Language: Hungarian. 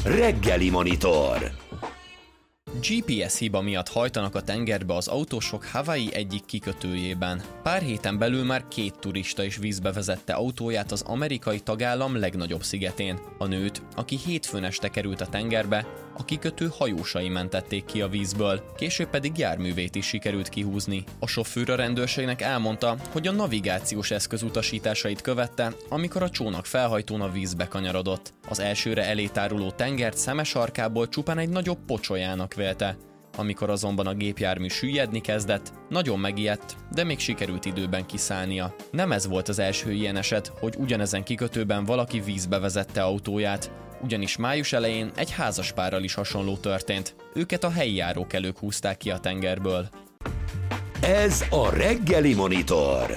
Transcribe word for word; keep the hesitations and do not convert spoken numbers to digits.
Reggeli Monitor. gé pé es hiba miatt hajtanak a tengerbe az autósok Hawaii egyik kikötőjében. Pár héten belül már két turista is vízbe vezette autóját az amerikai tagállam legnagyobb szigetén. A nőt, aki hétfőn este került a tengerbe, a kikötő hajósai mentették ki a vízből, később pedig járművét is sikerült kihúzni. A sofőr a rendőrségnek elmondta, hogy a navigációs eszköz utasításait követte, amikor a csónak felhajtón a vízbe kanyarodott. Az elsőre elétáruló tengert szeme sarkából csupán egy nagyobb pocsolyának vélte. Amikor azonban a gépjármű süllyedni kezdett, nagyon megijedt, de még sikerült időben kiszállnia. Nem ez volt az első ilyen eset, hogy ugyanezen kikötőben valaki vízbe vezette autóját, ugyanis május elején egy házaspárral is hasonló történt. Őket a helyi járókelők húzták ki a tengerből. Ez a Reggeli Monitor.